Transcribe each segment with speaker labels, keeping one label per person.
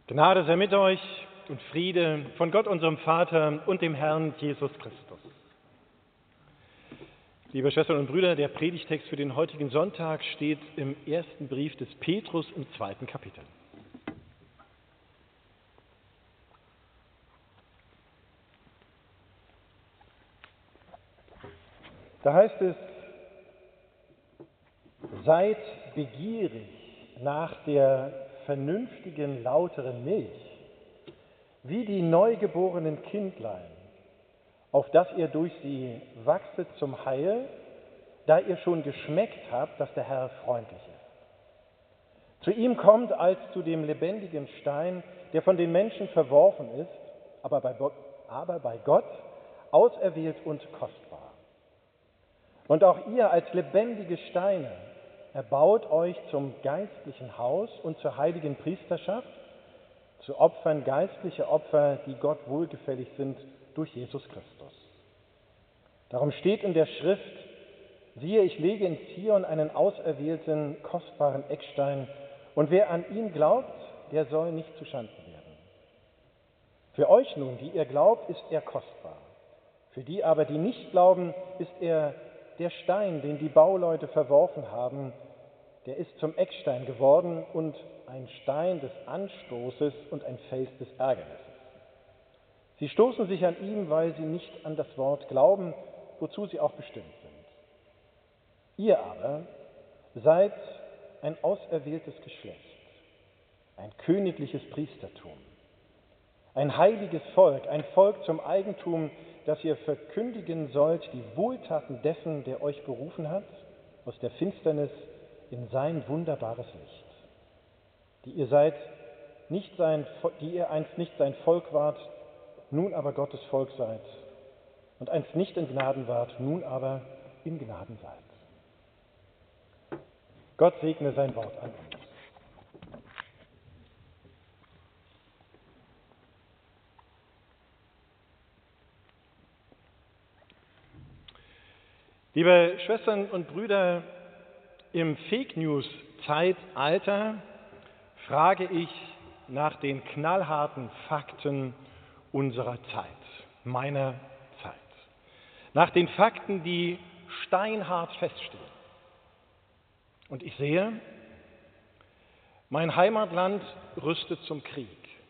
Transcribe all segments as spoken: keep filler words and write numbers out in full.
Speaker 1: Gnade sei mit euch und Friede von Gott, unserem Vater und dem Herrn Jesus Christus. Liebe Schwestern und Brüder, der Predigtext für den heutigen Sonntag steht im ersten Brief des Petrus im zweiten Kapitel. Da heißt es: Seid begierig nach der vernünftigen, lauteren Milch, wie die neugeborenen Kindlein, auf dass ihr durch sie wachset zum Heil, da ihr schon geschmeckt habt, dass der Herr freundlich ist. Zu ihm kommt als zu dem lebendigen Stein, der von den Menschen verworfen ist, aber bei, aber bei Gott auserwählt und kostbar. Und auch ihr als lebendige Steine erbaut euch zum geistlichen Haus und zur heiligen Priesterschaft, zu Opfern geistliche Opfer, die Gott wohlgefällig sind durch Jesus Christus. Darum steht in der Schrift: Siehe, ich lege in Zion einen auserwählten, kostbaren Eckstein, und wer an ihn glaubt, der soll nicht zuschanden werden. Für euch nun, die ihr glaubt, ist er kostbar. Für die aber, die nicht glauben, ist er der Stein, den die Bauleute verworfen haben, der ist zum Eckstein geworden und ein Stein des Anstoßes und ein Fels des Ärgernisses. Sie stoßen sich an ihm, weil sie nicht an das Wort glauben, wozu sie auch bestimmt sind. Ihr aber seid ein auserwähltes Geschlecht, ein königliches Priestertum, ein heiliges Volk, ein Volk zum Eigentum, dass ihr verkündigen sollt die Wohltaten dessen, der euch berufen hat, aus der Finsternis in sein wunderbares Licht. Die ihr seid, nicht sein, die ihr einst nicht sein Volk wart, nun aber Gottes Volk seid, und einst nicht in Gnaden wart, nun aber in Gnaden seid. Gott segne sein Wort an uns. Liebe Schwestern und Brüder, im Fake-News-Zeitalter frage ich nach den knallharten Fakten unserer Zeit, meiner Zeit. Nach den Fakten, die steinhart feststehen. Und ich sehe, mein Heimatland rüstet zum Krieg.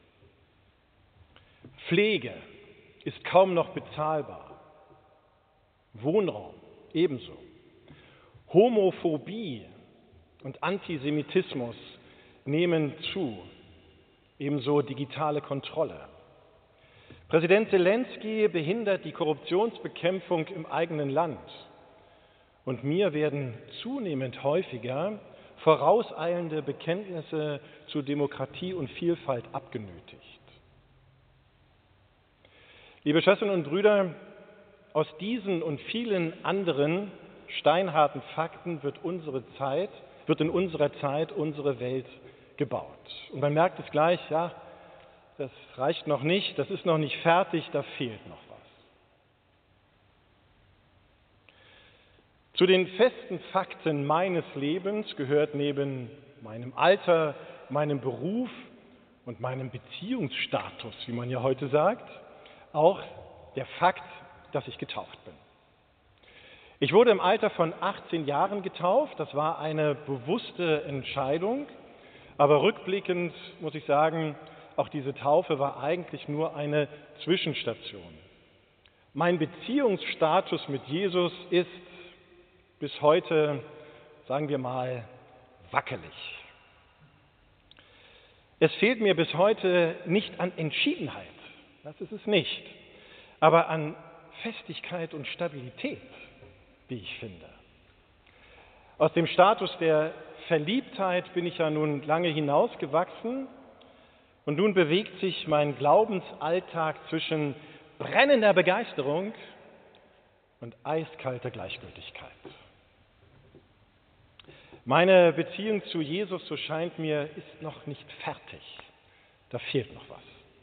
Speaker 1: Pflege ist kaum noch bezahlbar. Wohnraum ebenso. Homophobie und Antisemitismus nehmen zu, ebenso digitale Kontrolle. Präsident Zelensky behindert die Korruptionsbekämpfung im eigenen Land. Und mir werden zunehmend häufiger vorauseilende Bekenntnisse zu Demokratie und Vielfalt abgenötigt. Liebe Schwestern und Brüder, aus diesen und vielen anderen steinharten Fakten wird unsere Zeit, wird in unserer Zeit unsere Welt gebaut. Und man merkt es gleich, ja, das reicht noch nicht, das ist noch nicht fertig, da fehlt noch was. Zu den festen Fakten meines Lebens gehört neben meinem Alter, meinem Beruf und meinem Beziehungsstatus, wie man ja heute sagt, auch der Fakt, dass ich getauft bin. Ich wurde im Alter von achtzehn Jahren getauft. Das war eine bewusste Entscheidung, aber rückblickend muss ich sagen, auch diese Taufe war eigentlich nur eine Zwischenstation. Mein Beziehungsstatus mit Jesus ist bis heute, sagen wir mal, wackelig. Es fehlt mir bis heute nicht an Entschiedenheit, das ist es nicht, aber an Festigkeit und Stabilität, wie ich finde. Aus dem Status der Verliebtheit bin ich ja nun lange hinausgewachsen und nun bewegt sich mein Glaubensalltag zwischen brennender Begeisterung und eiskalter Gleichgültigkeit. Meine Beziehung zu Jesus, so scheint mir, ist noch nicht fertig. Da fehlt noch was.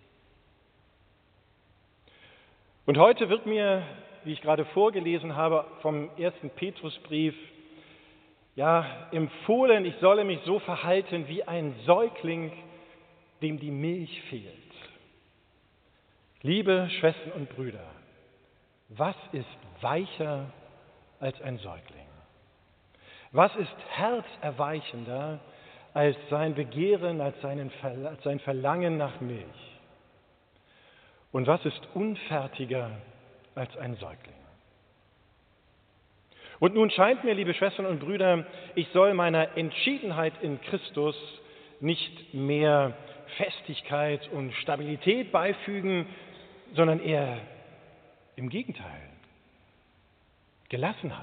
Speaker 1: Und heute wird mir, wie ich gerade vorgelesen habe, vom ersten Petrusbrief, ja, empfohlen, ich solle mich so verhalten wie ein Säugling, dem die Milch fehlt. Liebe Schwestern und Brüder, was ist weicher als ein Säugling? Was ist herzerweichender als sein Begehren, als, seinen, als sein Verlangen nach Milch? Und was ist unfertiger als ein Säugling? Und nun scheint mir, liebe Schwestern und Brüder, ich soll meiner Entschiedenheit in Christus nicht mehr Festigkeit und Stabilität beifügen, sondern eher im Gegenteil, Gelassenheit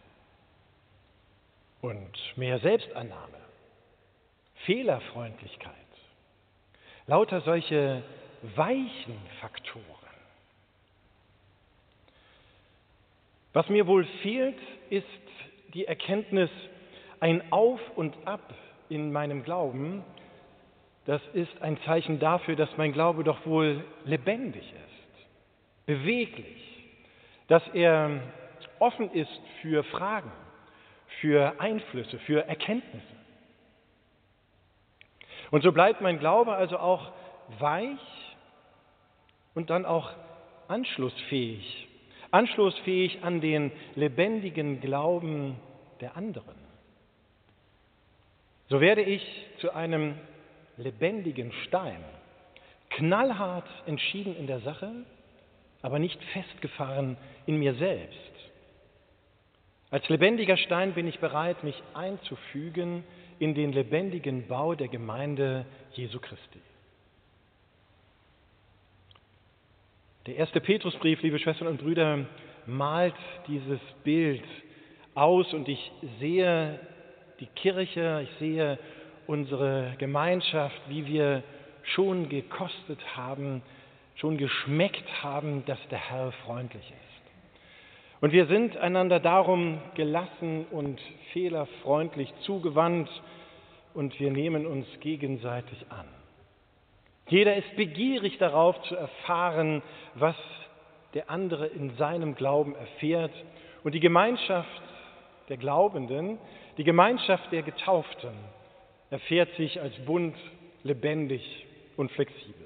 Speaker 1: und mehr Selbstannahme, Fehlerfreundlichkeit, lauter solche weichen Faktoren. Was mir wohl fehlt, ist die Erkenntnis, ein Auf und Ab in meinem Glauben, das ist ein Zeichen dafür, dass mein Glaube doch wohl lebendig ist, beweglich, dass er offen ist für Fragen, für Einflüsse, für Erkenntnisse. Und so bleibt mein Glaube also auch weich und dann auch anschlussfähig, anschlussfähig an den lebendigen Glauben der anderen. So werde ich zu einem lebendigen Stein, knallhart entschieden in der Sache, aber nicht festgefahren in mir selbst. Als lebendiger Stein bin ich bereit, mich einzufügen in den lebendigen Bau der Gemeinde Jesu Christi. Der erste Petrusbrief, liebe Schwestern und Brüder, malt dieses Bild aus und ich sehe die Kirche, ich sehe unsere Gemeinschaft, wie wir schon gekostet haben, schon geschmeckt haben, dass der Herr freundlich ist. Und wir sind einander darum gelassen und fehlerfreundlich zugewandt und wir nehmen uns gegenseitig an. Jeder ist begierig darauf zu erfahren, was der andere in seinem Glauben erfährt. Und die Gemeinschaft der Glaubenden, die Gemeinschaft der Getauften erfährt sich als bunt, lebendig und flexibel.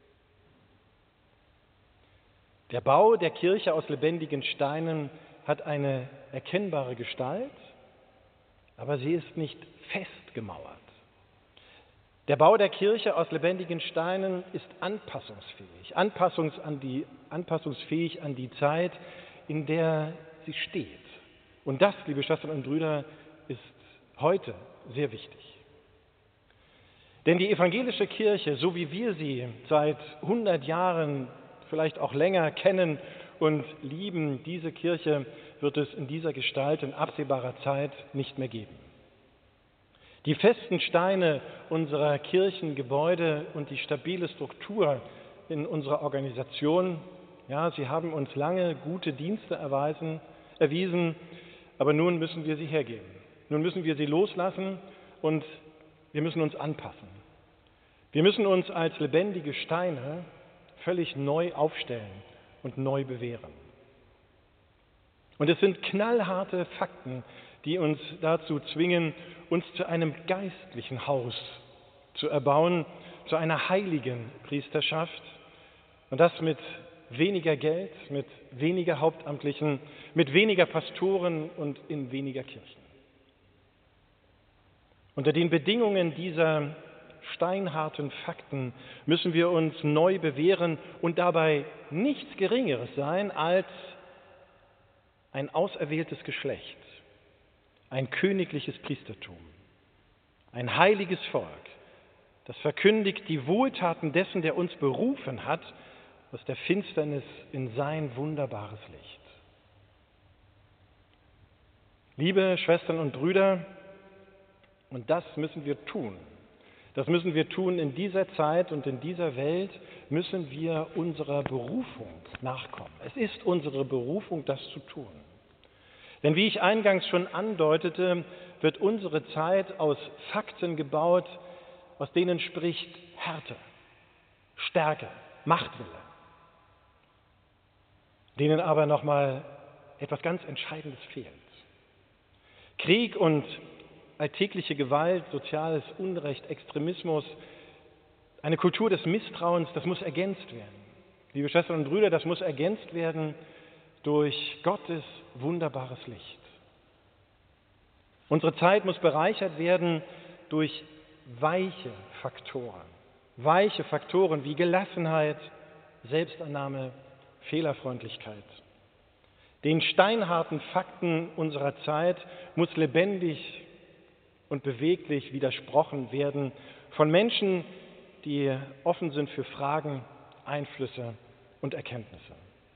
Speaker 1: Der Bau der Kirche aus lebendigen Steinen hat eine erkennbare Gestalt, aber sie ist nicht festgemauert. Der Bau der Kirche aus lebendigen Steinen ist anpassungsfähig, anpassungs an die, anpassungsfähig an die Zeit, in der sie steht. Und das, liebe Schwestern und Brüder, ist heute sehr wichtig. Denn die evangelische Kirche, so wie wir sie seit hundert Jahren, vielleicht auch länger kennen und lieben, diese Kirche wird es in dieser Gestalt in absehbarer Zeit nicht mehr geben. Die festen Steine unserer Kirchengebäude und die stabile Struktur in unserer Organisation, ja, sie haben uns lange gute Dienste erweisen, erwiesen, aber nun müssen wir sie hergeben. Nun müssen wir sie loslassen und wir müssen uns anpassen. Wir müssen uns als lebendige Steine völlig neu aufstellen und neu bewähren. Und es sind knallharte Fakten, die uns dazu zwingen, uns zu einem geistlichen Haus zu erbauen, zu einer heiligen Priesterschaft. Und das mit weniger Geld, mit weniger Hauptamtlichen, mit weniger Pastoren und in weniger Kirchen. Unter den Bedingungen dieser steinharten Fakten müssen wir uns neu bewähren und dabei nichts Geringeres sein als ein auserwähltes Geschlecht, ein königliches Priestertum, ein heiliges Volk, das verkündigt die Wohltaten dessen, der uns berufen hat, aus der Finsternis in sein wunderbares Licht. Liebe Schwestern und Brüder, und das müssen wir tun. Das müssen wir tun in dieser Zeit und in dieser Welt, müssen wir unserer Berufung nachkommen. Es ist unsere Berufung, das zu tun. Denn wie ich eingangs schon andeutete, wird unsere Zeit aus Fakten gebaut, aus denen spricht Härte, Stärke, Machtwille, denen aber nochmal etwas ganz Entscheidendes fehlt. Krieg und alltägliche Gewalt, soziales Unrecht, Extremismus, Eine Kultur des Misstrauens, das muss ergänzt werden. Liebe Schwestern und Brüder, das muss ergänzt werden durch Gottes wunderbares Licht. Unsere Zeit muss bereichert werden durch weiche Faktoren. Weiche Faktoren wie Gelassenheit, Selbstannahme, Fehlerfreundlichkeit. Den steinharten Fakten unserer Zeit muss lebendig und beweglich widersprochen werden von Menschen, die offen sind für Fragen, Einflüsse und Erkenntnisse.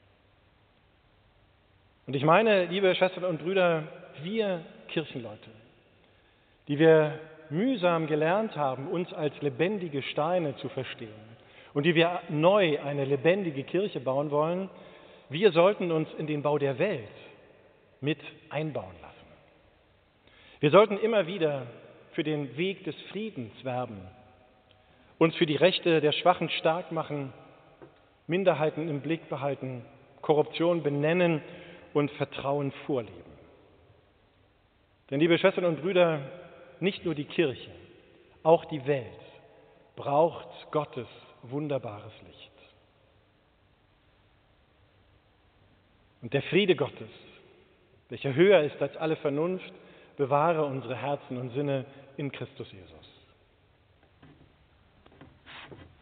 Speaker 1: Und ich meine, liebe Schwestern und Brüder, wir Kirchenleute, die wir mühsam gelernt haben, uns als lebendige Steine zu verstehen und die wir neu eine lebendige Kirche bauen wollen, wir sollten uns in den Bau der Welt mit einbauen lassen. Wir sollten immer wieder für den Weg des Friedens werben, uns für die Rechte der Schwachen stark machen, Minderheiten im Blick behalten, Korruption benennen und Vertrauen vorleben. Denn, liebe Schwestern und Brüder, nicht nur die Kirche, auch die Welt braucht Gottes wunderbares Licht. Und der Friede Gottes, welcher höher ist als alle Vernunft, bewahre unsere Herzen und Sinne in Christus Jesus.